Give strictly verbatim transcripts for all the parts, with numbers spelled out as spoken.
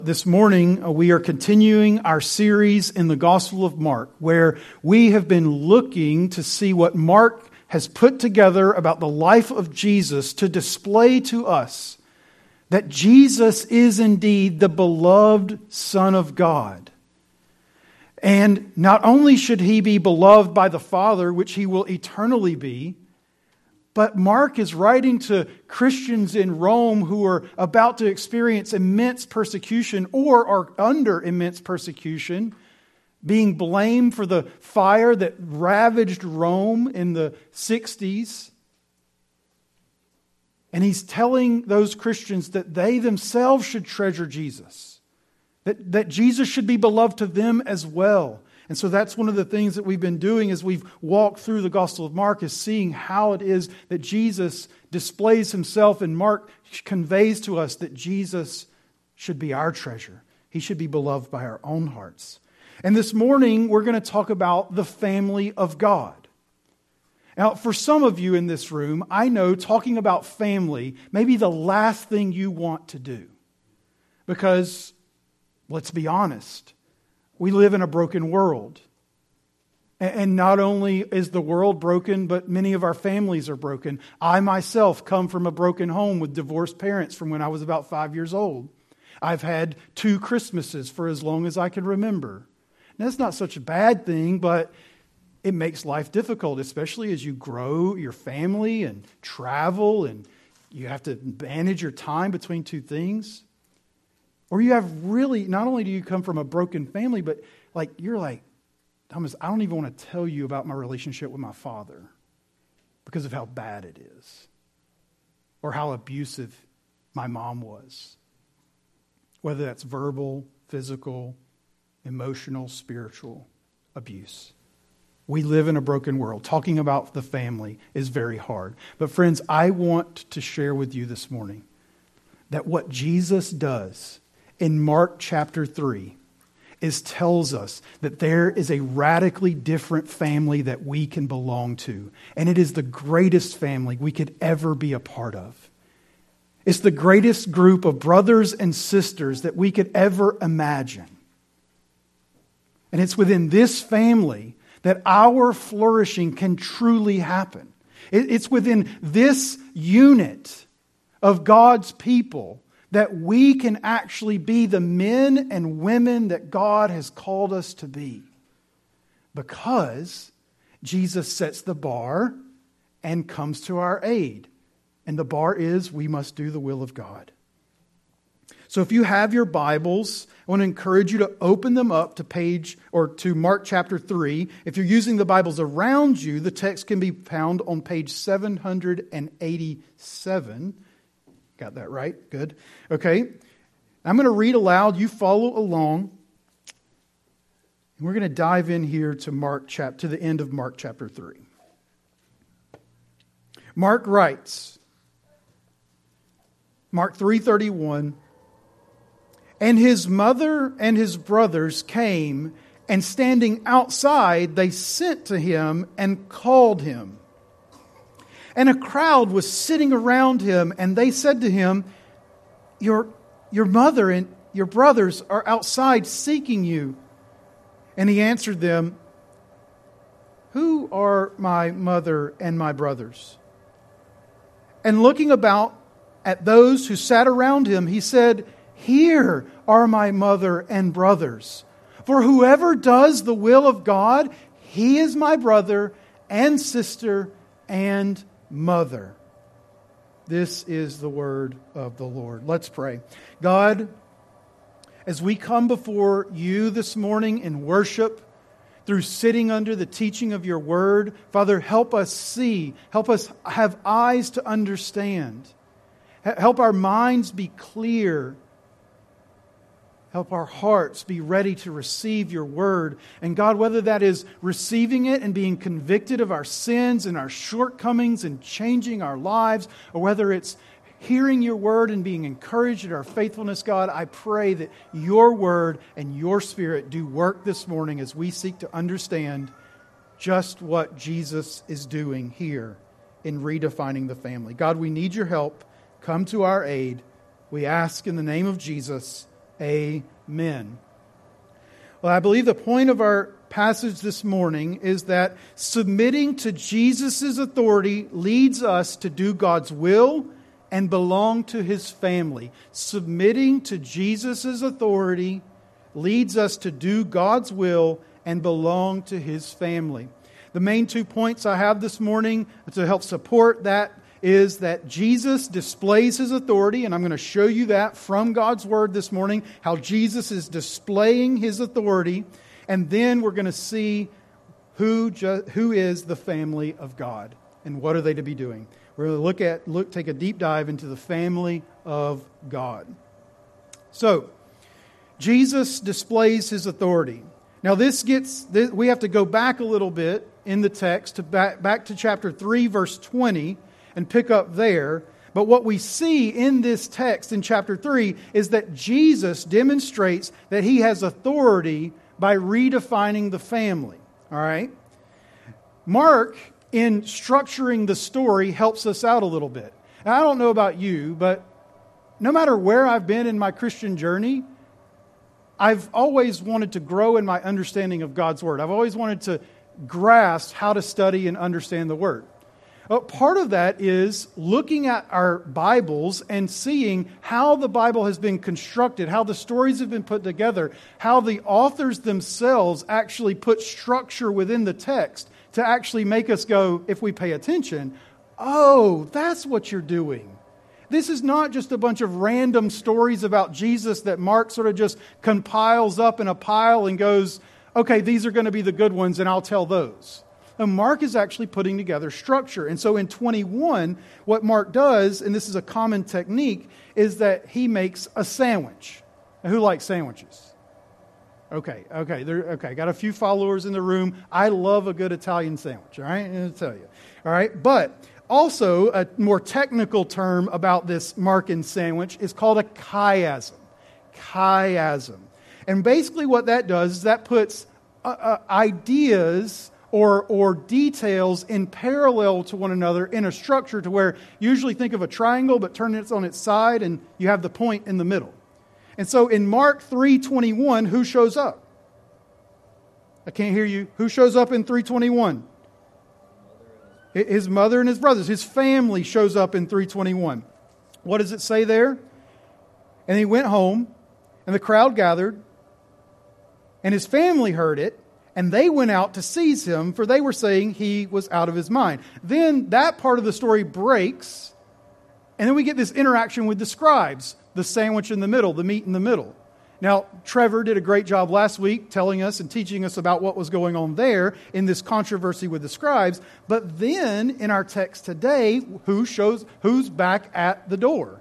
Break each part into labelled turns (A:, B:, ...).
A: This morning, uh, we are continuing our series in the Gospel of Mark, where we have been looking to see what Mark has put together about the life of Jesus to display to us that Jesus is indeed the beloved Son of God. And not only should He be beloved by the Father, which He will eternally be, but Mark is writing to Christians in Rome who are about to experience immense persecution or are under immense persecution, being blamed for the fire that ravaged Rome in the sixties. And he's telling those Christians that they themselves should treasure Jesus, that, that Jesus should be beloved to them as well. And so that's one of the things that we've been doing as we've walked through the Gospel of Mark, is seeing how it is that Jesus displays Himself, and Mark conveys to us that Jesus should be our treasure. He should be beloved by our own hearts. And this morning we're going to talk about the family of God. Now, for some of you in this room, I know talking about family may be the last thing you want to do. Because, let's be honest, we live in a broken world. And not only is the world broken, but many of our families are broken. I myself come from a broken home with divorced parents from when I was about five years old. I've had two Christmases for as long as I can remember. And that's not such a bad thing, but it makes life difficult, especially as you grow your family and travel and you have to manage your time between two things. Or you have really, not only do you come from a broken family, but like you're like, Thomas, I don't even want to tell you about my relationship with my father because of how bad it is. Or how abusive my mom was. Whether that's verbal, physical, emotional, spiritual abuse. We live in a broken world. Talking about the family is very hard. But friends, I want to share with you this morning that what Jesus does in Mark chapter three is tells us that there is a radically different family that we can belong to. And it is the greatest family we could ever be a part of. It's the greatest group of brothers and sisters that we could ever imagine. And it's within this family that our flourishing can truly happen. It's within this unit of God's people that we can actually be the men and women that God has called us to be. Because Jesus sets the bar and comes to our aid. And the bar is we must do the will of God. So if you have your Bibles, I want to encourage you to open them up to page or to Mark chapter three. If you're using the Bibles around you, the text can be found on page seven hundred eighty-seven. Got that right? Good. Okay. I'm going to read aloud. You follow along. And we're going to dive in here to Mark chap to the end of Mark chapter three. Mark writes, Mark three thirty-one, and his mother and his brothers came, and standing outside, they sent to him and called him. And a crowd was sitting around him, and they said to him, Your, your mother and your brothers are outside seeking you. And he answered them, Who are my mother and my brothers? And looking about at those who sat around him, he said, Here are my mother and brothers. For whoever does the will of God, he is my brother and sister and mother. This is the word of the Lord. Let's pray. God, as we come before you this morning in worship, through sitting under the teaching of your word, Father, help us see, help us have eyes to understand. Help our minds be clear. Help our hearts be ready to receive your word. And God, whether that is receiving it and being convicted of our sins and our shortcomings and changing our lives, or whether it's hearing your word and being encouraged in our faithfulness, God, I pray that your word and your spirit do work this morning as we seek to understand just what Jesus is doing here in redefining the family. God, we need your help. Come to our aid. We ask in the name of Jesus. Amen. Well, I believe the point of our passage this morning is that submitting to Jesus' authority leads us to do God's will and belong to His family. Submitting to Jesus' authority leads us to do God's will and belong to His family. The main two points I have this morning to help support that is that Jesus displays His authority, and I'm going to show you that from God's Word this morning, how Jesus is displaying His authority, and then we're going to see who ju- who is the family of God and what are they to be doing. We're going to look at look take a deep dive into the family of God. So, Jesus displays His authority. Now, this gets this, we have to go back a little bit in the text to back back to chapter three, verse twenty. And pick up there. But what we see in this text in chapter three is that Jesus demonstrates that He has authority by redefining the family. All right? Mark, in structuring the story, helps us out a little bit. Now, I don't know about you, but no matter where I've been in my Christian journey, I've always wanted to grow in my understanding of God's Word. I've always wanted to grasp how to study and understand the Word. Well, part of that is looking at our Bibles and seeing how the Bible has been constructed, how the stories have been put together, how the authors themselves actually put structure within the text to actually make us go, if we pay attention, oh, that's what you're doing. This is not just a bunch of random stories about Jesus that Mark sort of just compiles up in a pile and goes, okay, these are going to be the good ones and I'll tell those. And Mark is actually putting together structure. And so in twenty-one, what Mark does, and this is a common technique, is that he makes a sandwich. Now, who likes sandwiches? Okay, okay, there, okay. Got a few followers in the room. I love a good Italian sandwich, all right? I'll tell you. All right, but also a more technical term about this Markan sandwich is called a chiasm. Chiasm. And basically what that does is that puts uh, uh, ideas Or, or details in parallel to one another in a structure to where you usually think of a triangle but turn it on its side and you have the point in the middle. And so in Mark three twenty-one, who shows up? I can't hear you. Who shows up in three twenty-one? His mother and his brothers. His family shows up in three twenty-one. What does it say there? And he went home and the crowd gathered and his family heard it. And they went out to seize him, for they were saying he was out of his mind. Then that part of the story breaks, and then we get this interaction with the scribes, the sandwich in the middle, the meat in the middle. Now, Trevor did a great job last week telling us and teaching us about what was going on there in this controversy with the scribes. But then, in our text today, who shows who's back at the door?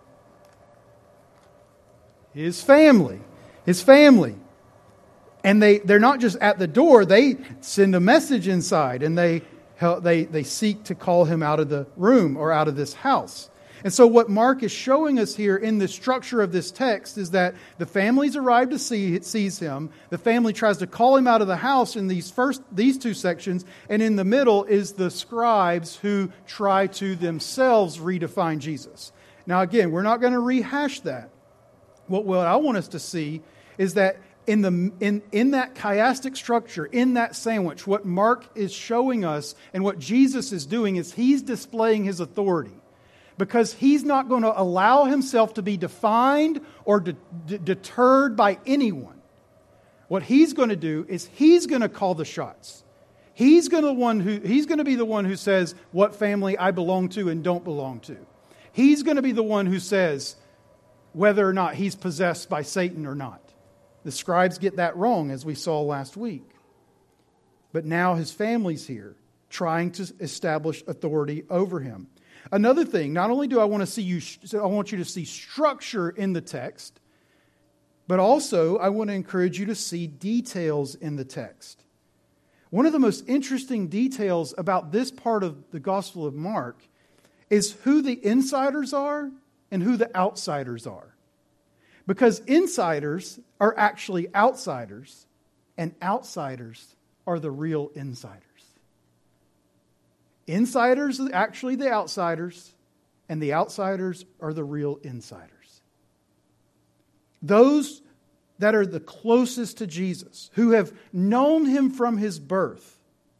A: His family. His family. And they, they're not just at the door, they send a message inside and they, they, they seek to call him out of the room or out of this house. And so what Mark is showing us here in the structure of this text is that the family's arrived to see, seize him. The family tries to call him out of the house in these first these two sections. And in the middle is the scribes who try to themselves redefine Jesus. Now again, we're not going to rehash that. What, what I want us to see is that In the in, in that chiastic structure, in that sandwich, what Mark is showing us and what Jesus is doing is He's displaying His authority. Because He's not going to allow Himself to be defined or de- de- deterred by anyone. What He's going to do is He's going to call the shots. He's going to one who He's going to be the one who says what family I belong to and don't belong to. He's going to be the one who says whether or not he's possessed by Satan or not. The scribes get that wrong, as we saw last week. But now his family's here, trying to establish authority over him. Another thing, not only do I want to see you, I want you to see structure in the text, but also I want to encourage you to see details in the text. One of the most interesting details about this part of the Gospel of Mark is who the insiders are and who the outsiders are. Because insiders are actually outsiders, and outsiders are the real insiders. Insiders are actually the outsiders, and the outsiders are the real insiders. those that are the closest to Jesus, who have known Him from His birth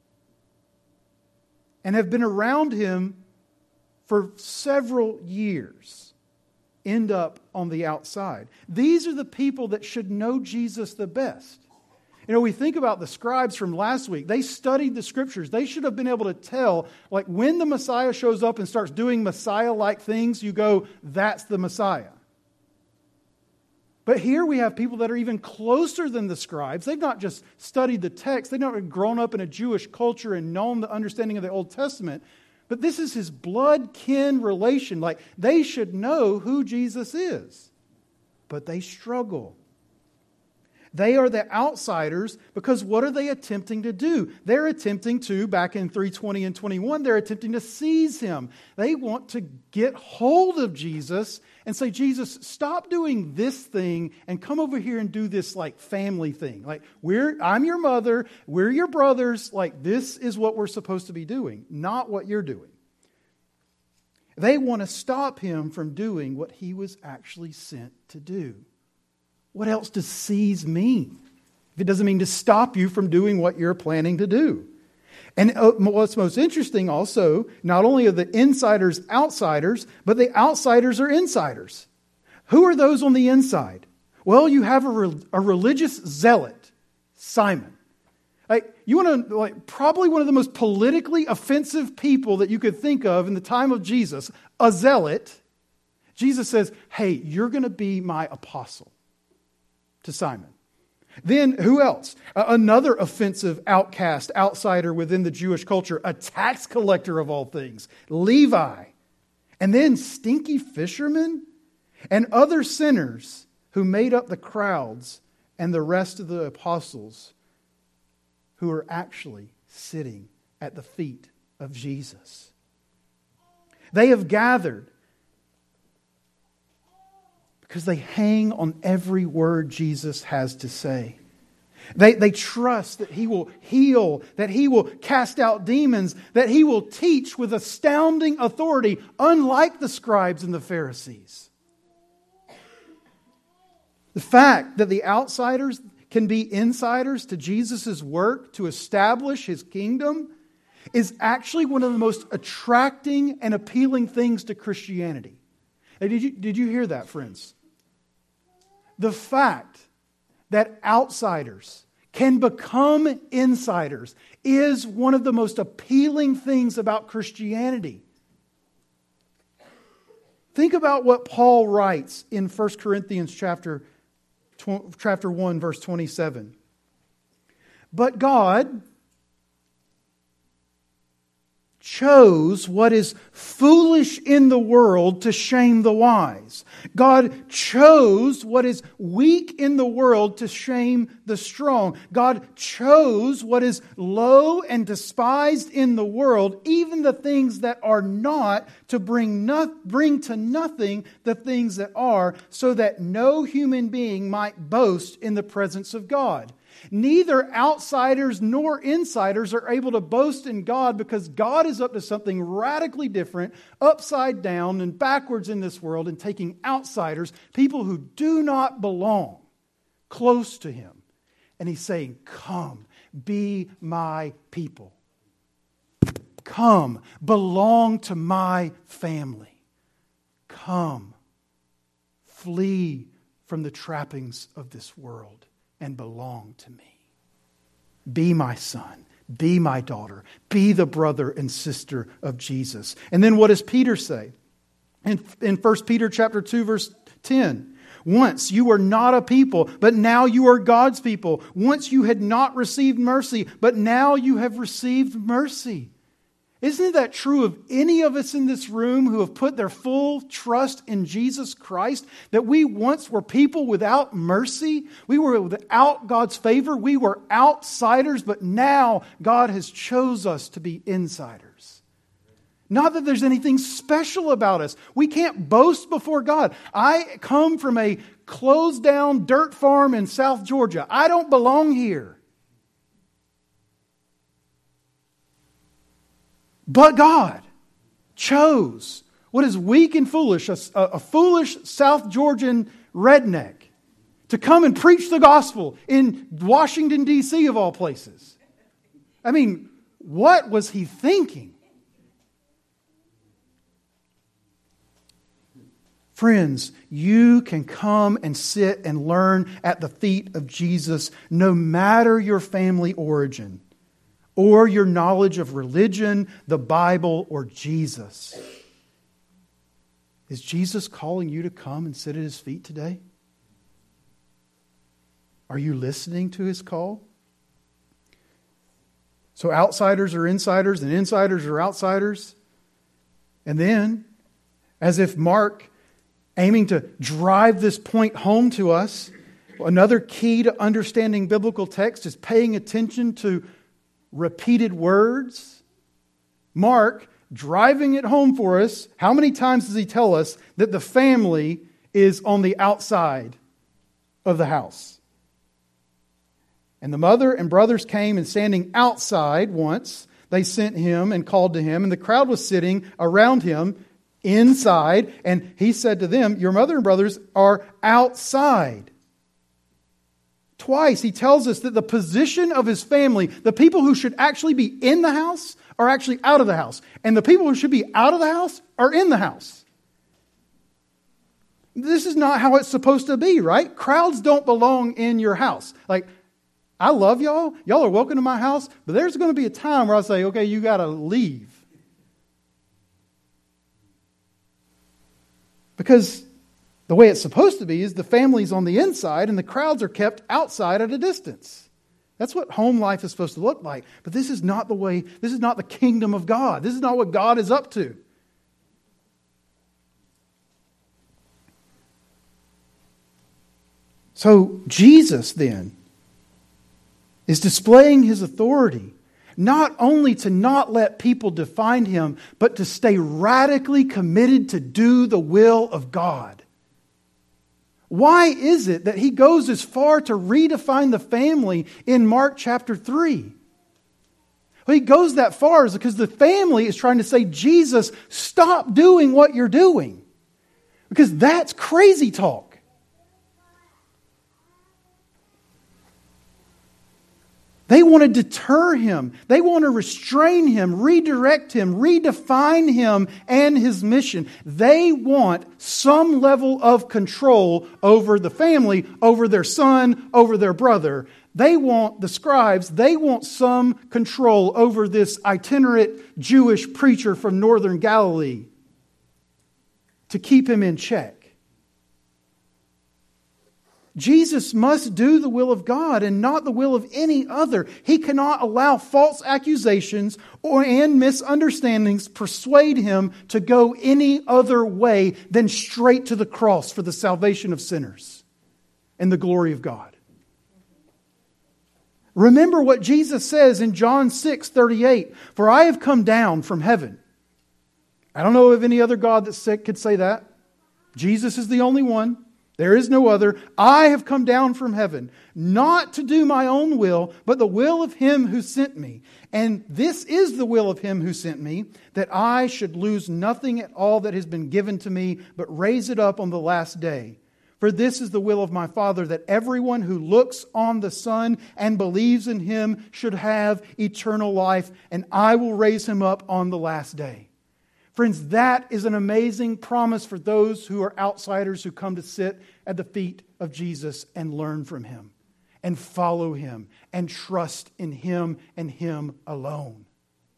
A: and have been around Him for several years, end up on the outside. These are the people that should know Jesus the best. You know, we think about the scribes from last week. They studied the Scriptures. They should have been able to tell, like when the Messiah shows up and starts doing Messiah-like things, you go, that's the Messiah. But here we have people that are even closer than the scribes. They've not just studied the text. They've not grown up in a Jewish culture and known the understanding of the Old Testament. But this is his blood kin relation. Like, they should know who Jesus is. But they struggle. They are the outsiders because what are they attempting to do? They're attempting to, back in three twenty and twenty-one, they're attempting to seize Him. They want to get hold of Jesus and say, Jesus, stop doing this thing and come over here and do this like family thing. Like, we're, I'm your mother, we're your brothers. Like, this is what we're supposed to be doing, not what you're doing. They want to stop Him from doing what He was actually sent to do. What else does seize mean? If it doesn't mean to stop you from doing what you're planning to do. And what's most interesting also, not only are the insiders outsiders, but the outsiders are insiders. Who are those on the inside? Well, you have a, re- a religious zealot, Simon. Like, you want to, like, probably one of the most politically offensive people that you could think of in the time of Jesus, a zealot. Jesus says, hey, you're going to be my apostle. To Simon. Then who else? Uh, another offensive outcast, outsider within the Jewish culture, a tax collector of all things, Levi. And then stinky fishermen and other sinners who made up the crowds and the rest of the apostles who are actually sitting at the feet of Jesus. They have gathered because they hang on every word Jesus has to say. They, they trust that He will heal, that He will cast out demons, that He will teach with astounding authority, unlike the scribes and the Pharisees. The fact that the outsiders can be insiders to Jesus' work to establish His kingdom is actually one of the most attracting and appealing things to Christianity. Hey, did you, did you hear that, friends? The fact that outsiders can become insiders is one of the most appealing things about Christianity. Think about what Paul writes in First Corinthians chapter, chapter one, verse twenty-seven. But God chose what is foolish in the world to shame the wise. God chose what is weak in the world to shame the strong. God chose what is low and despised in the world, even the things that are not, to bring, no, bring to nothing the things that are, so that no human being might boast in the presence of God. Neither outsiders nor insiders are able to boast in God because God is up to something radically different, upside down and backwards in this world, and taking outsiders, people who do not belong, close to Him. And He's saying, come, be my people. Come, belong to my family. Come, flee from the trappings of this world and belong to me. Be my son. Be my daughter. Be the brother and sister of Jesus. And then what does Peter say? In, in First Peter chapter two, verse ten. Once you were not a people, but now you are God's people. Once you had not received mercy, but now you have received mercy. Isn't that true of any of us in this room who have put their full trust in Jesus Christ? That we once were people without mercy. We were without God's favor. We were outsiders, but now God has chose us to be insiders. Not that there's anything special about us. We can't boast before God. I come from a closed down dirt farm in South Georgia. I don't belong here. But God chose what is weak and foolish, a, a foolish South Georgian redneck, to come and preach the gospel in Washington, D C of all places. I mean, what was he thinking? Friends, you can come and sit and learn at the feet of Jesus no matter your family origin or your knowledge of religion, the Bible, or Jesus. Is Jesus calling you to come and sit at His feet today? Are you listening to His call? So outsiders are insiders and insiders are outsiders. And then, as if Mark, aiming to drive this point home to us, another key to understanding biblical text is paying attention to repeated words. Mark, driving it home for us, how many times does he tell us that the family is on the outside of the house? And the mother and brothers came, and standing outside once, they sent him and called to him, and the crowd was sitting around him inside, and he said to them, your mother and brothers are outside. Twice he tells us that the position of his family, the people who should actually be in the house, are actually out of the house. And the people who should be out of the house are in the house. This is not how it's supposed to be, right? Crowds don't belong in your house. Like, I love y'all. Y'all are welcome to my house. But there's going to be a time where I say, okay, you got to leave. Because the way it's supposed to be is the family's on the inside and the crowds are kept outside at a distance. That's what home life is supposed to look like. But this is not the way, this is not the kingdom of God. This is not what God is up to. So Jesus then is displaying His authority, not only to not let people define Him, but to stay radically committed to do the will of God. Why is it that He goes as far to redefine the family in Mark chapter three? Well, He goes that far is because the family is trying to say, Jesus, stop doing what you're doing. Because that's crazy talk. They want to deter Him. They want to restrain Him, redirect Him, redefine Him and His mission. They want some level of control over the family, over their son, over their brother. They want, the scribes, they want some control over this itinerant Jewish preacher from northern Galilee to keep him in check. Jesus must do the will of God and not the will of any other. He cannot allow false accusations or and misunderstandings persuade Him to go any other way than straight to the cross for the salvation of sinners and the glory of God. Remember what Jesus says in John six thirty-eight, for I have come down from heaven. I don't know of any other God that could say that. Jesus is the only one. There is no other. I have come down from heaven, not to do my own will, but the will of Him who sent me. And this is the will of Him who sent me, that I should lose nothing at all that has been given to me, but raise it up on the last day. For this is the will of my Father, that everyone who looks on the Son and believes in Him should have eternal life, and I will raise him up on the last day. Friends, that is an amazing promise for those who are outsiders who come to sit at the feet of Jesus and learn from Him and follow Him and trust in Him and Him alone.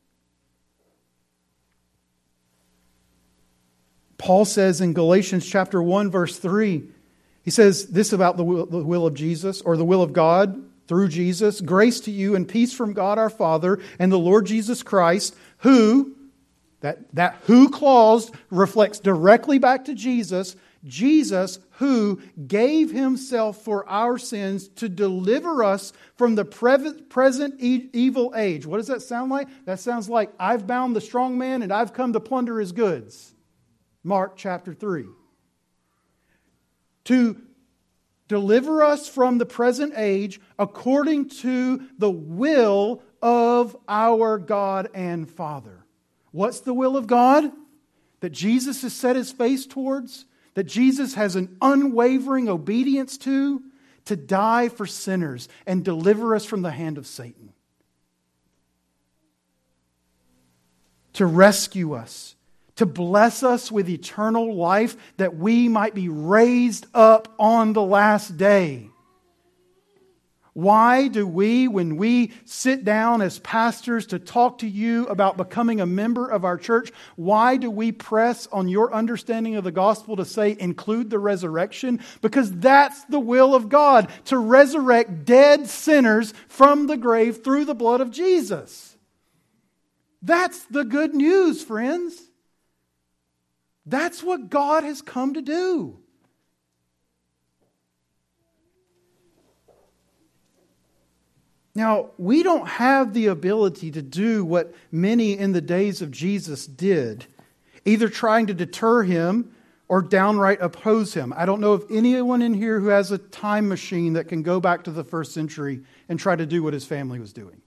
A: Paul says in Galatians chapter one, verse three, he says this about the will, the will of Jesus, or the will of God through Jesus. Grace to you and peace from God our Father and the Lord Jesus Christ, who... That, that who clause reflects directly back to Jesus. Jesus who gave Himself for our sins to deliver us from the pre- present e- evil age. What does that sound like? That sounds like I've bound the strong man and I've come to plunder his goods. Mark chapter three. To deliver us from the present age according to the will of our God and Father. What's the will of God? That Jesus has set His face towards? That Jesus has an unwavering obedience to? to die for sinners and deliver us from the hand of Satan. To rescue us, to bless us with eternal life, that we might be raised up on the last day. Why do we, when we sit down as pastors to talk to you about becoming a member of our church, why do we press on your understanding of the gospel to say include the resurrection? Because that's the will of God, to resurrect dead sinners from the grave through the blood of Jesus. That's the good news, friends. That's what God has come to do. Now, we don't have the ability to do what many in the days of Jesus did, either trying to deter him or downright oppose him. I don't know of anyone in here who has a time machine that can go back to the first century and try to do what his family was doing.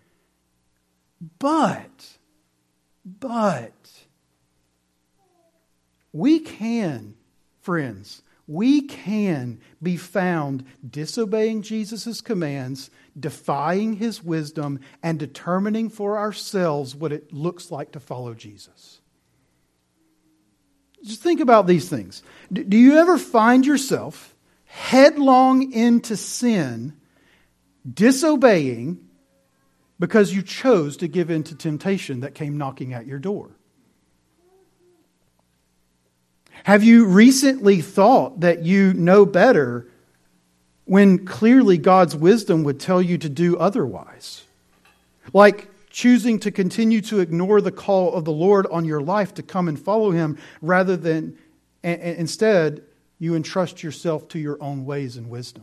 A: But, but, we can, friends, we can be found disobeying Jesus' commands, defying His wisdom, and determining for ourselves what it looks like to follow Jesus. Just think about these things. Do you ever find yourself headlong into sin, disobeying, because you chose to give in to temptation that came knocking at your door? Have you recently thought that you know better when clearly God's wisdom would tell you to do otherwise? Like choosing to continue to ignore the call of the Lord on your life to come and follow Him, rather than, and instead, you entrust yourself to your own ways and wisdom.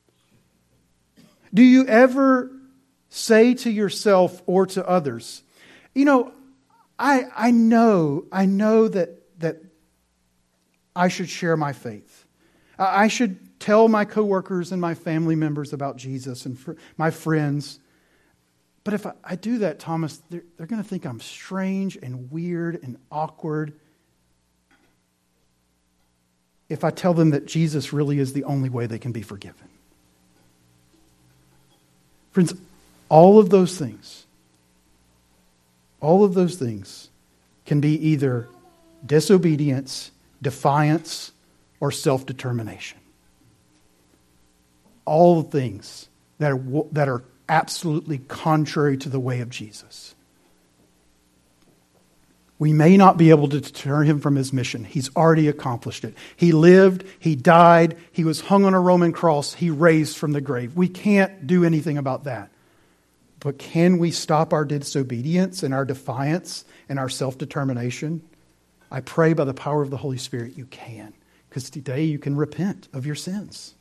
A: Do you ever say to yourself or to others, you know, I I know, I know that that I should share my faith. I should tell my coworkers and my family members about Jesus and fr- my friends. But if I, I do that, Thomas, they're, they're going to think I'm strange and weird and awkward. If I tell them that Jesus really is the only way they can be forgiven. Friends, all of those things, all of those things can be either disobedience, defiance, or self-determination. All the things that are, that are absolutely contrary to the way of Jesus. We may not be able to deter Him from His mission. He's already accomplished it. He lived, He died, He was hung on a Roman cross, He raised from the grave. We can't do anything about that. But can we stop our disobedience and our defiance and our self-determination? I pray by the power of the Holy Spirit you can. Because today you can repent of your sins.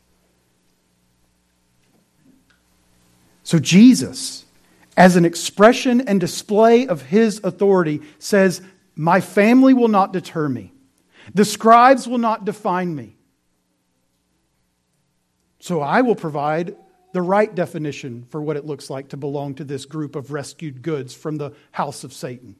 A: So Jesus, as an expression and display of His authority, says, my family will not deter me. The scribes will not define me. So I will provide the right definition for what it looks like to belong to this group of rescued goods from the house of Satan.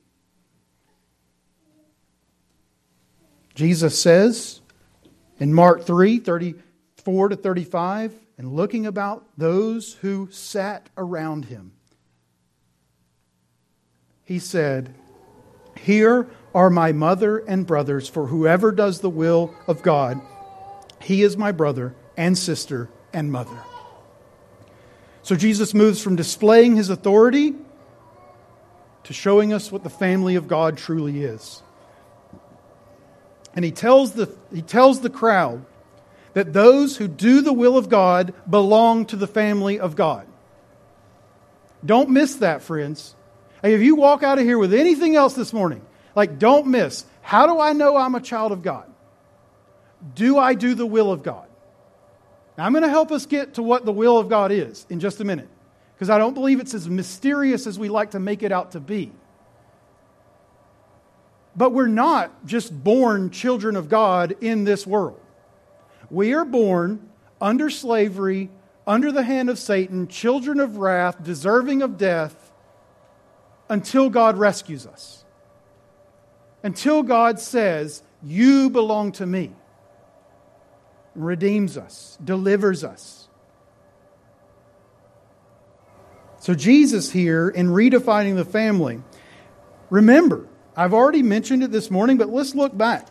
A: Jesus says in Mark three, thirty-four to thirty-five, and looking about those who sat around Him, He said, here are my mother and brothers, for whoever does the will of God, he is my brother and sister and mother. So Jesus moves from displaying His authority to showing us what the family of God truly is. And he tells the he tells the crowd that those who do the will of God belong to the family of God. Don't miss that, friends. Hey, if you walk out of here with anything else this morning, like, don't miss, how do I know I'm a child of God? Do I do the will of God? Now, I'm going to help us get to what the will of God is in just a minute, because I don't believe it's as mysterious as we like to make it out to be. But we're not just born children of God in this world. We are born under slavery, under the hand of Satan, children of wrath, deserving of death, until God rescues us. Until God says, you belong to me. Redeems us, delivers us. So Jesus here, in redefining the family, remember, I've already mentioned it this morning, but let's look back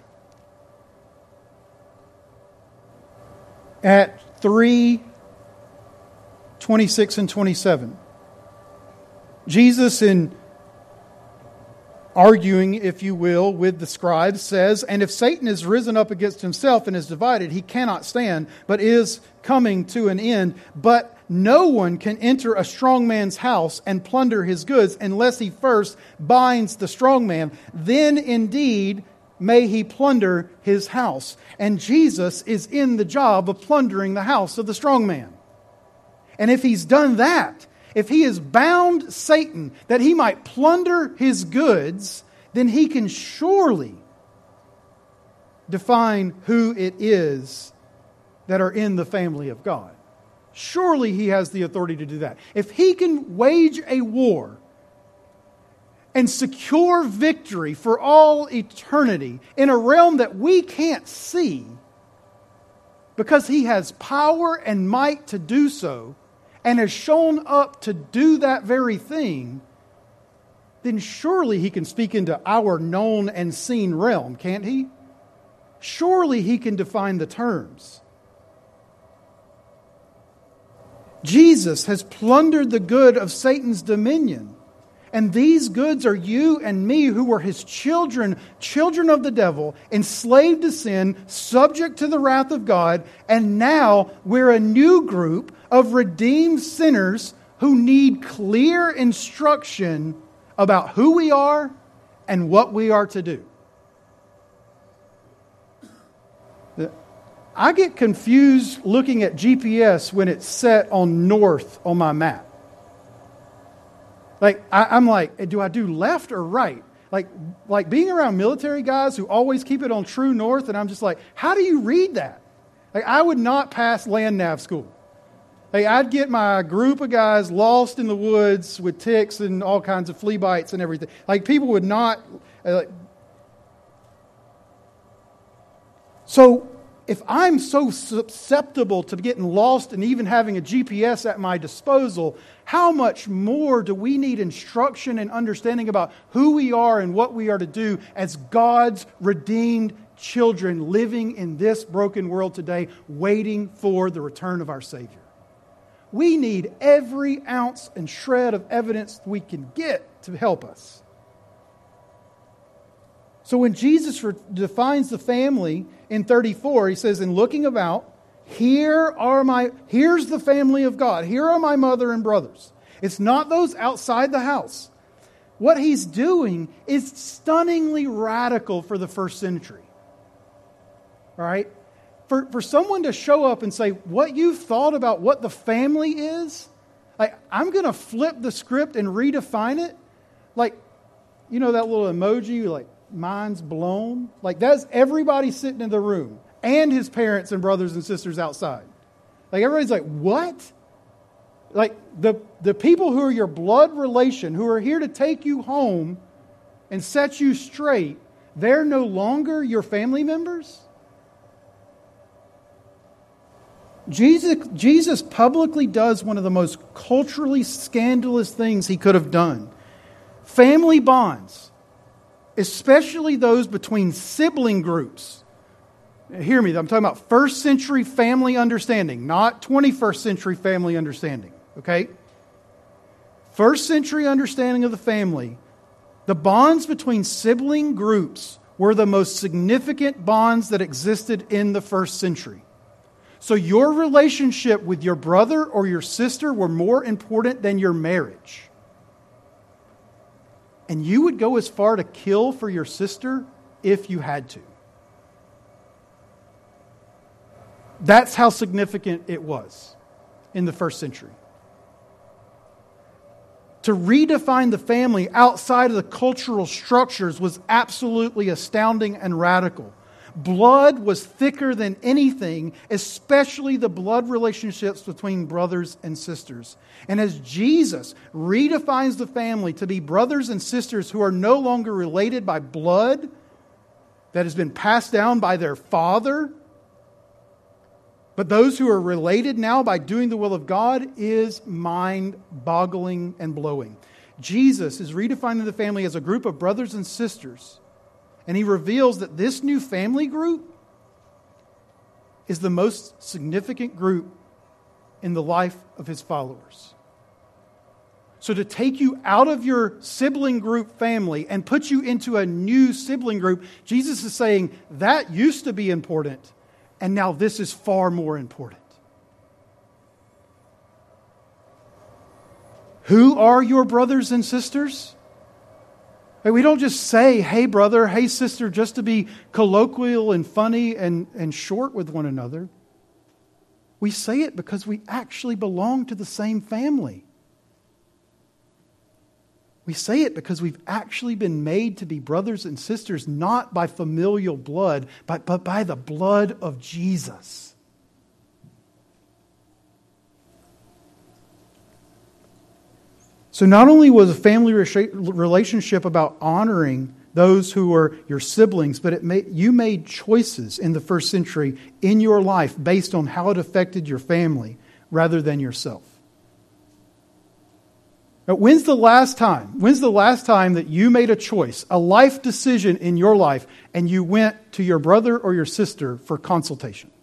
A: at three twenty-six and twenty-seven. Jesus, in arguing, if you will, with the scribes, says, "And if Satan is risen up against himself and is divided, he cannot stand, but is coming to an end. But no one can enter a strong man's house and plunder his goods unless he first binds the strong man. Then indeed may he plunder his house." And Jesus is in the job of plundering the house of the strong man. And if he's done that, if he has bound Satan that he might plunder his goods, then he can surely define who it is that are in the family of God. Surely he has the authority to do that. If he can wage a war and secure victory for all eternity in a realm that we can't see, because he has power and might to do so, and has shown up to do that very thing, then surely he can speak into our known and seen realm, can't he? Surely he can define the terms. Jesus has plundered the good of Satan's dominion. And these goods are you and me who were his children, children of the devil, enslaved to sin, subject to the wrath of God. And now we're a new group of redeemed sinners who need clear instruction about who we are and what we are to do. I get confused looking at G P S when it's set on north on my map. Like, I, I'm like, do I do left or right? Like, like being around military guys who always keep it on true north, and I'm just like, how do you read that? Like, I would not pass land nav school. Like, I'd get my group of guys lost in the woods with ticks and all kinds of flea bites and everything. Like, people would not. Uh, like, so, if I'm so susceptible to getting lost and even having a G P S at my disposal, how much more do we need instruction and understanding about who we are and what we are to do as God's redeemed children living in this broken world today, waiting for the return of our Savior? We need every ounce and shred of evidence we can get to help us. So when Jesus re- defines the family in thirty-four, he says, "In looking about, here are my, here's the family of God. Here are my mother and brothers." It's not those outside the house. What he's doing is stunningly radical for the first century. All right? For, for someone to show up and say, what you've thought about what the family is, like, I'm going to flip the script and redefine it. Like, you know that little emoji, like, mind's blown? Like, that's everybody sitting in the room and his parents and brothers and sisters outside. Like, everybody's like, what? Like, the, the people who are your blood relation, who are here to take you home and set you straight, they're no longer your family members? Jesus, Jesus publicly does one of the most culturally scandalous things he could have done. Family bonds, especially those between sibling groups. Hear me, I'm talking about first century family understanding, not twenty-first century family understanding. Okay? First century understanding of the family, the bonds between sibling groups were the most significant bonds that existed in the first century. So your relationship with your brother or your sister were more important than your marriage. And you would go as far to kill for your sister if you had to. That's how significant it was in the first century. To redefine the family outside of the cultural structures was absolutely astounding and radical. Blood was thicker than anything, especially the blood relationships between brothers and sisters. And as Jesus redefines the family to be brothers and sisters who are no longer related by blood that has been passed down by their father, But those who are related now by doing the will of God is mind-boggling and blowing. Jesus is redefining the family as a group of brothers and sisters. And He reveals that this new family group is the most significant group in the life of His followers. So to take you out of your sibling group family and put you into a new sibling group, Jesus is saying that used to be important, and now this is far more important. Who are your brothers and sisters? We don't just say, hey brother, hey sister, just to be colloquial and funny and, and short with one another. We say it because we actually belong to the same family. We say it because we've actually been made to be brothers and sisters, not by familial blood, but, but by the blood of Jesus. So not only was a family relationship about honoring those who were your siblings, but it made, you made choices in the first century in your life based on how it affected your family rather than yourself. Now, when's the last time? When's the last time that you made a choice, a life decision in your life, and you went to your brother or your sister for consultation?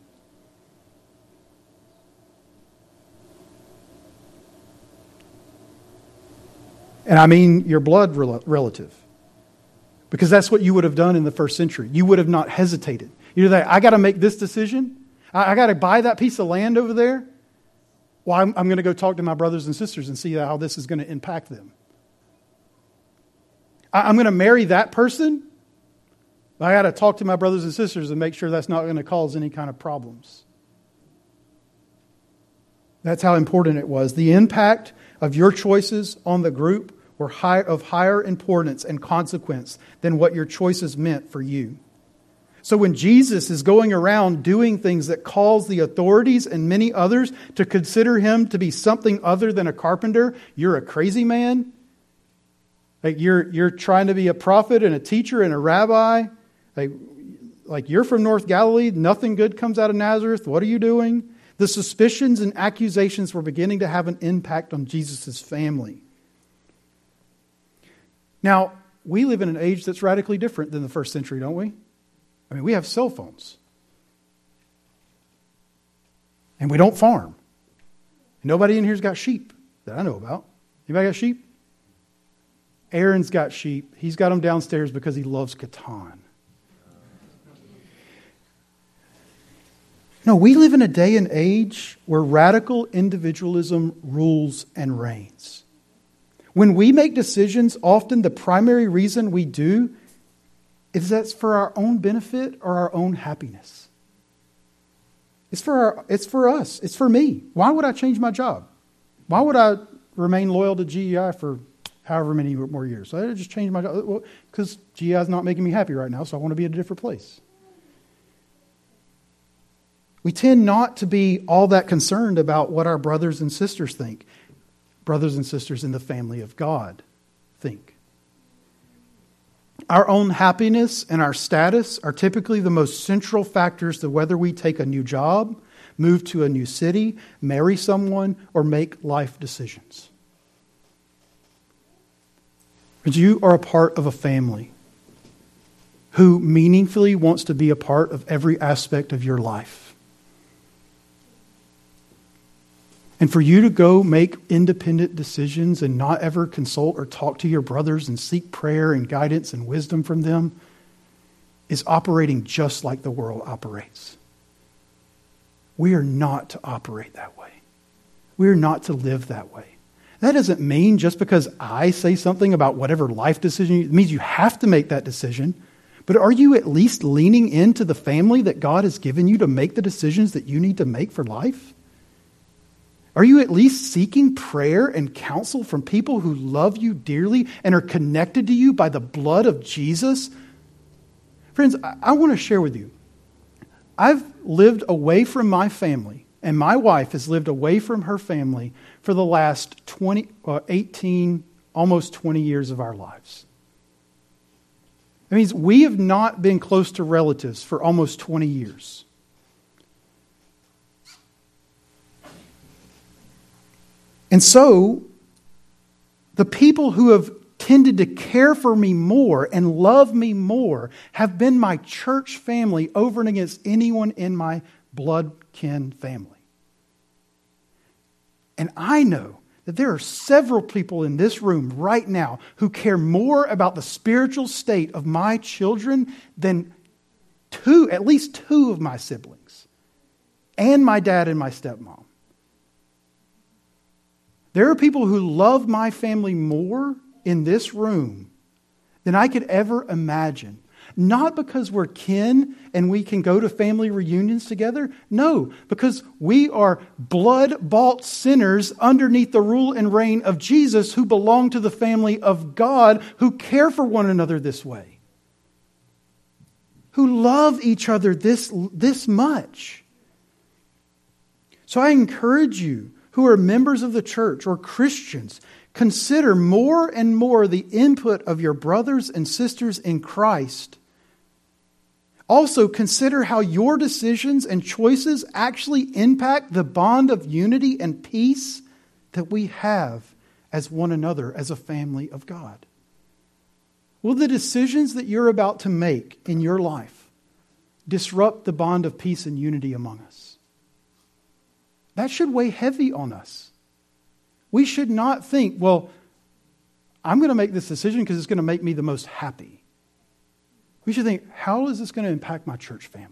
A: And I mean your blood rel- relative. Because that's what you would have done in the first century. You would have not hesitated. You're like, I got to make this decision. I, I got to buy that piece of land over there. Well, I'm, I'm going to go talk to my brothers and sisters and see how this is going to impact them. I, I'm going to marry that person. I got to talk to my brothers and sisters and make sure that's not going to cause any kind of problems. That's how important it was. The impact of your choices on the group were high, of higher importance and consequence than what your choices meant for you. So when Jesus is going around doing things that cause the authorities and many others to consider Him to be something other than a carpenter, you're a crazy man. Like you're you're trying to be a prophet and a teacher and a rabbi. Like, like you're from North Galilee, nothing good comes out of Nazareth. What are you doing? The suspicions and accusations were beginning to have an impact on Jesus' family. Now, we live in an age that's radically different than the first century, don't we? I mean, we have cell phones. And we don't farm. Nobody in here's got sheep that I know about. Anybody got sheep? Aaron's got sheep. He's got them downstairs because he loves Catan. No, we live in a day and age where radical individualism rules and reigns. When we make decisions, often the primary reason we do is that's for our own benefit or our own happiness. It's for our, it's for us. It's for me. Why would I change my job? Why would I remain loyal to G E I for however many more years? I just change my job. Well, because G E I is not making me happy right now, so I want to be at a different place. We tend not to be all that concerned about what our brothers and sisters think. Brothers and sisters in the family of God think. Our own happiness and our status are typically the most central factors to whether we take a new job, move to a new city, marry someone, or make life decisions. But you are a part of a family who meaningfully wants to be a part of every aspect of your life. And for you to go make independent decisions and not ever consult or talk to your brothers and seek prayer and guidance and wisdom from them is operating just like the world operates. We are not to operate that way. We are not to live that way. That doesn't mean just because I say something about whatever life decision, it means you have to make that decision. But are you at least leaning into the family that God has given you to make the decisions that you need to make for life? Are you at least seeking prayer and counsel from people who love you dearly and are connected to you by the blood of Jesus? Friends, I, I want to share with you. I've lived away from my family, and my wife has lived away from her family for the last twenty, uh, eighteen, almost twenty years of our lives. That means we have not been close to relatives for almost twenty years. And so, the people who have tended to care for me more and love me more have been my church family over and against anyone in my blood kin family. And I know that there are several people in this room right now who care more about the spiritual state of my children than two, at least two of my siblings, and my dad and my stepmom. There are people who love my family more in this room than I could ever imagine. Not because we're kin and we can go to family reunions together. No, because we are blood-bought sinners underneath the rule and reign of Jesus who belong to the family of God, who care for one another this way, who love each other this, this much. So I encourage you who are members of the church or Christians, consider more and more the input of your brothers and sisters in Christ. Also, consider how your decisions and choices actually impact the bond of unity and peace that we have as one another, as a family of God. Will the decisions that you're about to make in your life disrupt the bond of peace and unity among us? That should weigh heavy on us. We should not think, well, I'm going to make this decision because it's going to make me the most happy. We should think, how is this going to impact my church family?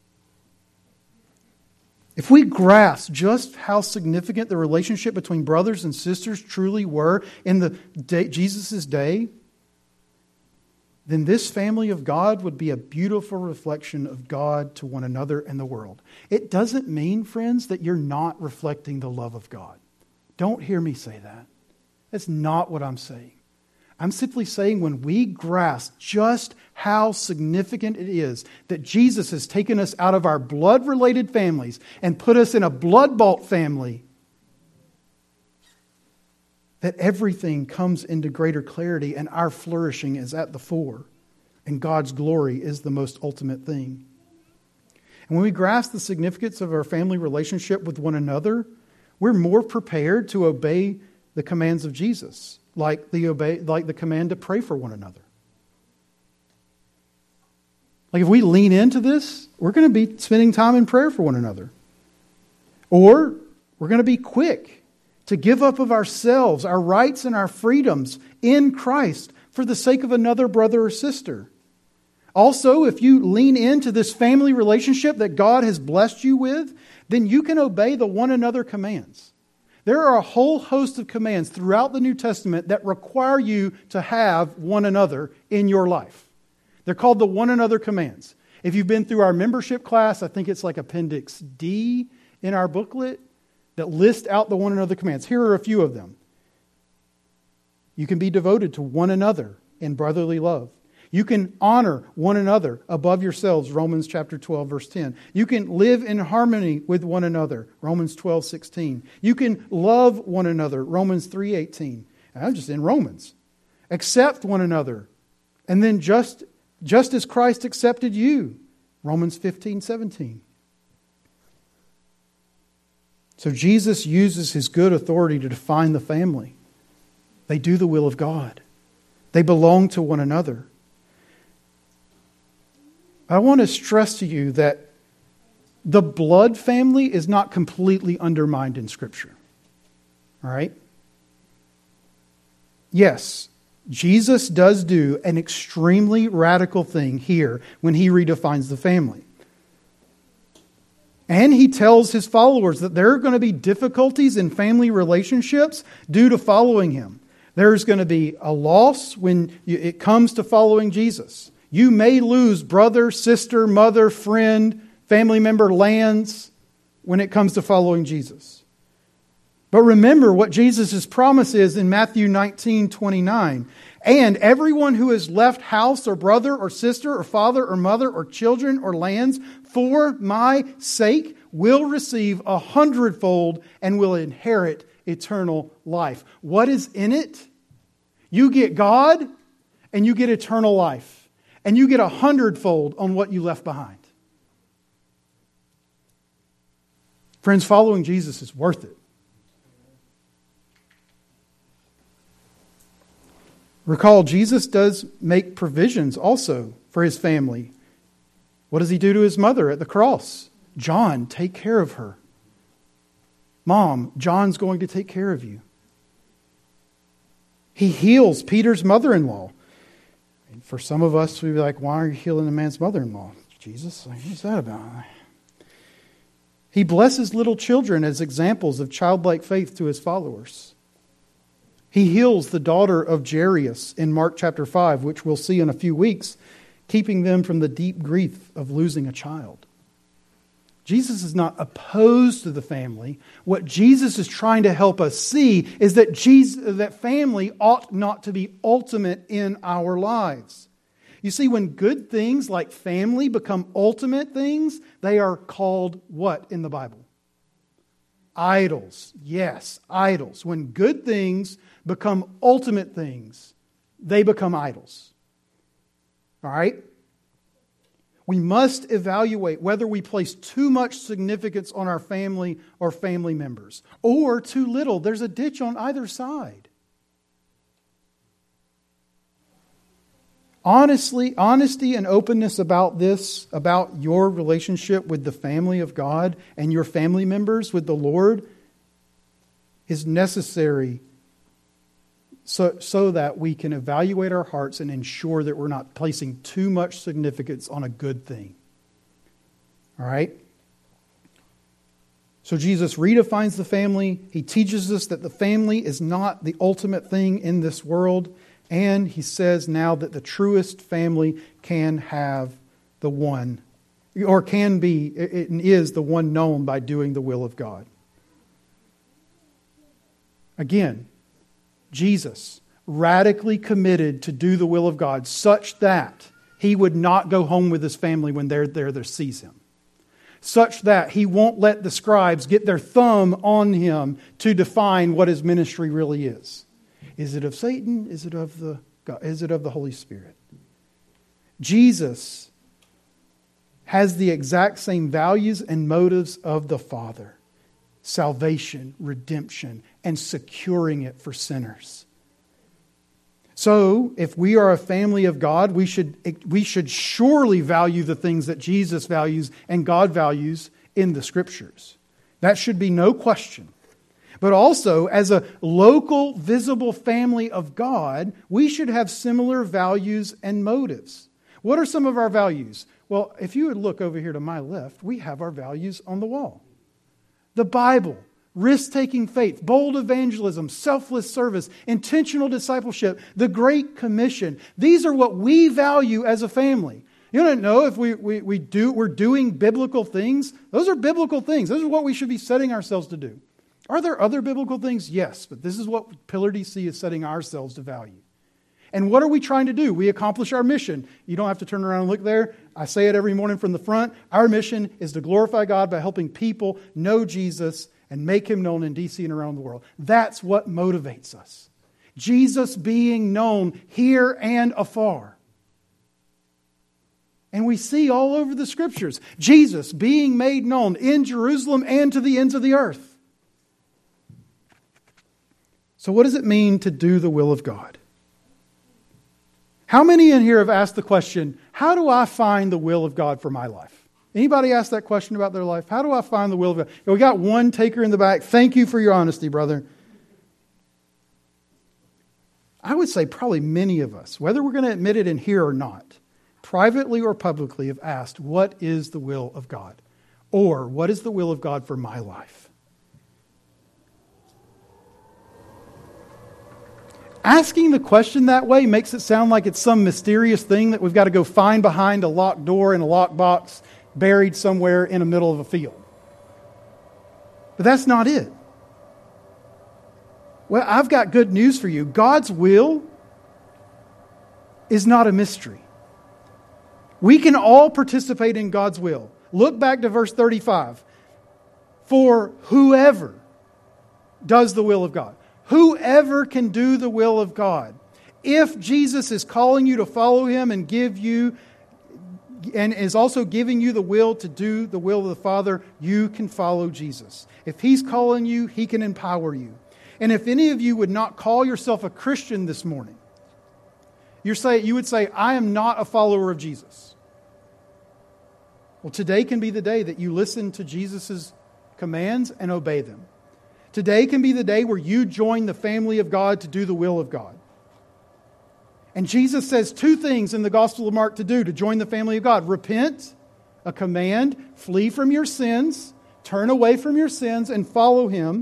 A: If we grasp just how significant the relationship between brothers and sisters truly were in the day, Jesus' day, then this family of God would be a beautiful reflection of God to one another and the world. It doesn't mean, friends, that you're not reflecting the love of God. Don't hear me say that. That's not what I'm saying. I'm simply saying when we grasp just how significant it is that Jesus has taken us out of our blood-related families and put us in a blood-bought family, that everything comes into greater clarity and our flourishing is at the fore. And God's glory is the most ultimate thing. And when we grasp the significance of our family relationship with one another, we're more prepared to obey the commands of Jesus, like the obey, like the command to pray for one another. Like if we lean into this, we're going to be spending time in prayer for one another. Or we're going to be quick to give up of ourselves, our rights and our freedoms in Christ for the sake of another brother or sister. Also, if you lean into this family relationship that God has blessed you with, then you can obey the one another commands. There are a whole host of commands throughout the New Testament that require you to have one another in your life. They're called the one another commands. If you've been through our membership class, I think it's like Appendix D in our booklet that list out the one another commands. Here are a few of them. You can be devoted to one another in brotherly love. You can honor one another above yourselves, Romans chapter twelve, verse ten. You can live in harmony with one another, Romans twelve, sixteen. You can love one another, Romans three, eighteen. I'm just in Romans. Accept one another. And then just, just as Christ accepted you, Romans fifteen, seventeen. So Jesus uses his good authority to define the family. They do the will of God. They belong to one another. I want to stress to you that the blood family is not completely undermined in Scripture. All right? Yes, Jesus does do an extremely radical thing here when he redefines the family. And he tells his followers that there are going to be difficulties in family relationships due to following him. There's going to be a loss when it comes to following Jesus. You may lose brother, sister, mother, friend, family member, lands when it comes to following Jesus. But remember what Jesus' promise is in Matthew nineteen, twenty-nine. And everyone who has left house or brother or sister or father or mother or children or lands for my sake will receive a hundredfold and will inherit eternal life. What is in it? You get God and you get eternal life. And you get a hundredfold on what you left behind. Friends, following Jesus is worth it. Recall, Jesus does make provisions also for his family. What does he do to his mother at the cross? John, take care of her. Mom, John's going to take care of you. He heals Peter's mother-in-law. And for some of us, we'd be like, why are you healing a man's mother-in-law? Jesus, what's that about? He blesses little children as examples of childlike faith to his followers. He heals the daughter of Jairus in Mark chapter five, which we'll see in a few weeks, keeping them from the deep grief of losing a child. Jesus is not opposed to the family. What Jesus is trying to help us see is that Jesus, that family ought not to be ultimate in our lives. You see, when good things like family become ultimate things, they are called what in the Bible? Idols. Yes, idols. When good things become ultimate things, they become idols. All right? We must evaluate whether we place too much significance on our family or family members, or too little. There's a ditch on either side. Honestly, honesty and openness about this, about your relationship with the family of God and your family members with the Lord, is necessary so, so that we can evaluate our hearts and ensure that we're not placing too much significance on a good thing. All right? So Jesus redefines the family. He teaches us that the family is not the ultimate thing in this world. And he says now that the truest family can have the one, or can be, it is the one known by doing the will of God. Again, Jesus radically committed to do the will of God such that he would not go home with his family when they're there to seize him. Such that he won't let the scribes get their thumb on him to define what his ministry really is. Is it of Satan? Is it of the God? Is it of the Holy Spirit? Jesus has the exact same values and motives of the Father. Salvation, redemption, and securing it for sinners. So, if we are a family of God, we should, we should surely value the things that Jesus values and God values in the Scriptures. That should be no question. But also, as a local, visible family of God, we should have similar values and motives. What are some of our values? Well, if you would look over here to my left, we have our values on the wall. The Bible, risk-taking faith, bold evangelism, selfless service, intentional discipleship, the Great Commission. These are what we value as a family. You don't know if we, we, we do, we're doing biblical things. Those are biblical things. Those are what we should be setting ourselves to do. Are there other biblical things? Yes, but this is what Pillar D C is setting ourselves to value. And what are we trying to do? We accomplish our mission. You don't have to turn around and look there. I say it every morning from the front. Our mission is to glorify God by helping people know Jesus and make him known in D C and around the world. That's what motivates us. Jesus being known here and afar. And we see all over the Scriptures, Jesus being made known in Jerusalem and to the ends of the earth. So what does it mean to do the will of God? How many in here have asked the question, how do I find the will of God for my life? Anybody ask that question about their life? How do I find the will of God? We got one taker in the back. Thank you for your honesty, brother. I would say probably many of us, whether we're going to admit it in here or not, privately or publicly have asked, what is the will of God? Or what is the will of God for my life? Asking the question that way makes it sound like it's some mysterious thing that we've got to go find behind a locked door in a locked box buried somewhere in the middle of a field. But that's not it. Well, I've got good news for you. God's will is not a mystery. We can all participate in God's will. Look back to verse thirty-five. For whoever does the will of God. Whoever can do the will of God. If Jesus is calling you to follow him and give you, and is also giving you the will to do the will of the Father, you can follow Jesus. If he's calling you, he can empower you. And if any of you would not call yourself a Christian this morning, You're say, you would say, I am not a follower of Jesus. Well, today can be the day that you listen to Jesus' commands and obey them. Today can be the day where you join the family of God to do the will of God. And Jesus says two things in the Gospel of Mark to do to join the family of God. Repent, a command, flee from your sins, turn away from your sins and follow Him.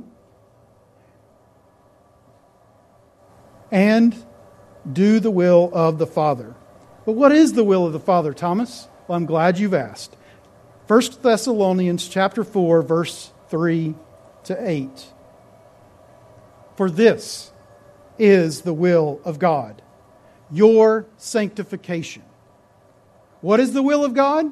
A: And do the will of the Father. But what is the will of the Father, Thomas? Well, I'm glad you've asked. First Thessalonians chapter four, verse three to eight. For this is the will of God, your sanctification. What is the will of God?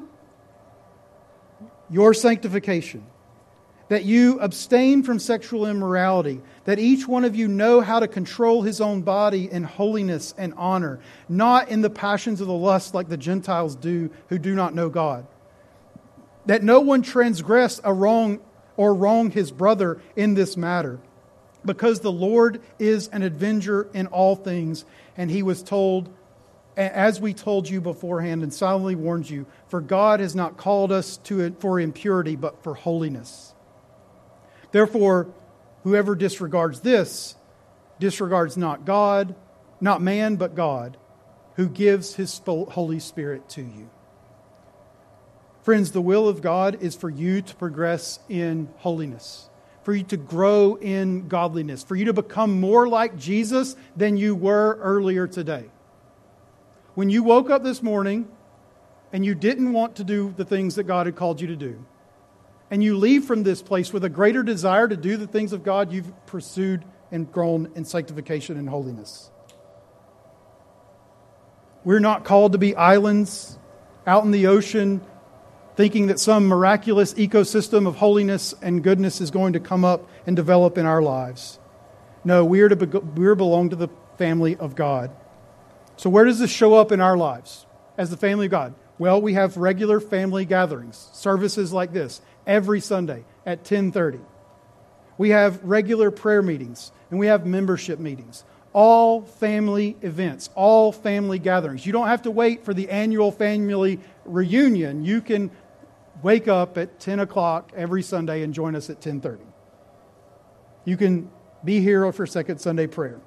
A: Your sanctification. That you abstain from sexual immorality, that each one of you know how to control his own body in holiness and honor, not in the passions of the lust like the Gentiles do who do not know God. That no one transgress a wrong or wrong his brother in this matter, because the Lord is an avenger in all things, and He was told, as we told you beforehand and solemnly warned you, for God has not called us to it for impurity, but for holiness. Therefore, whoever disregards this, disregards not God, not man, but God, who gives His Holy Spirit to you. Friends, the will of God is for you to progress in holiness, for you to grow in godliness, for you to become more like Jesus than you were earlier today. When you woke up this morning and you didn't want to do the things that God had called you to do, and you leave from this place with a greater desire to do the things of God, you've pursued and grown in sanctification and holiness. We're not called to be islands out in the ocean thinking that some miraculous ecosystem of holiness and goodness is going to come up and develop in our lives. No, we are to be, we belong to the family of God. So where does this show up in our lives as the family of God? Well, we have regular family gatherings, services like this, every Sunday at ten thirty. We have regular prayer meetings, and we have membership meetings. All family events, all family gatherings. You don't have to wait for the annual family reunion. You can wake up at ten o'clock every Sunday and join us at ten thirty. You can be here for second Sunday prayer.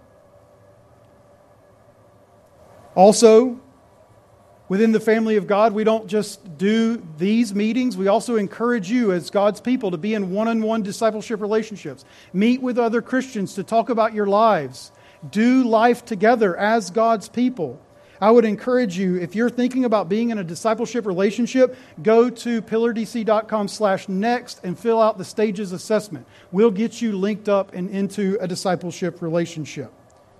A: Also, within the family of God, we don't just do these meetings. We also encourage you as God's people to be in one-on-one discipleship relationships. Meet with other Christians to talk about your lives. Do life together as God's people. I would encourage you, if you're thinking about being in a discipleship relationship, go to pillardc.com slash next and fill out the stages assessment. We'll get you linked up and into a discipleship relationship.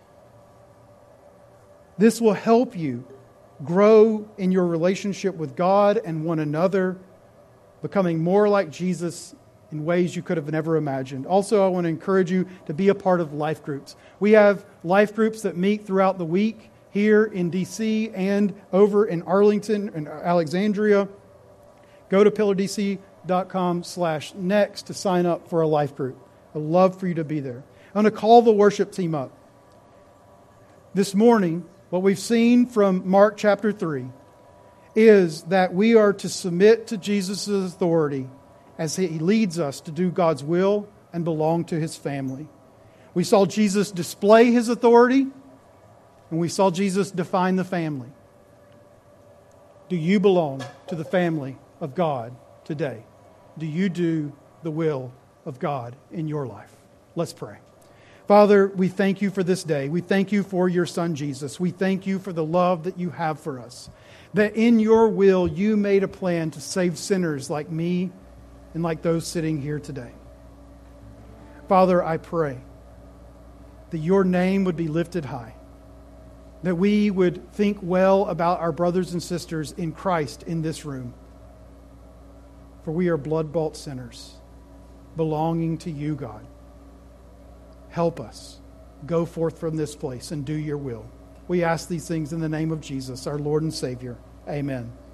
A: This will help you grow in your relationship with God and one another, becoming more like Jesus in ways you could have never imagined. Also, I want to encourage you to be a part of life groups. We have life groups that meet throughout the week here in D C and over in Arlington and Alexandria. Go to pillardc.com slash next to sign up for a life group. I'd love for you to be there. I'm going to call the worship team up. This morning, what we've seen from Mark chapter three is that we are to submit to Jesus' authority as He leads us to do God's will and belong to His family. We saw Jesus display His authority, and we saw Jesus define the family. Do you belong to the family of God today? Do you do the will of God in your life? Let's pray. Father, we thank you for this day. We thank you for your Son, Jesus. We thank you for the love that you have for us. That in your will, you made a plan to save sinners like me and like those sitting here today. Father, I pray that your name would be lifted high. That we would think well about our brothers and sisters in Christ in this room. For we are blood-bought sinners, belonging to you, God. Help us go forth from this place and do your will. We ask these things in the name of Jesus, our Lord and Savior. Amen.